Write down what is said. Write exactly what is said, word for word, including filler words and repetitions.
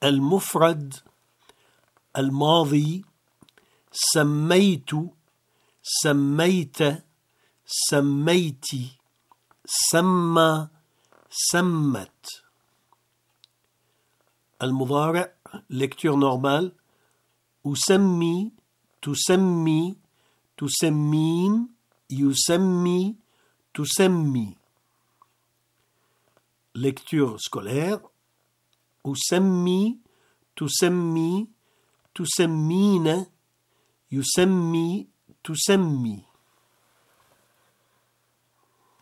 المفرد الماضي سميت سميت سميتي سمى سمت. المضارع lecture normale أسمي تسمي تسمين يسمي تسمي. lecture scolaire أسمي تسمي تسمين يسمي تسمي.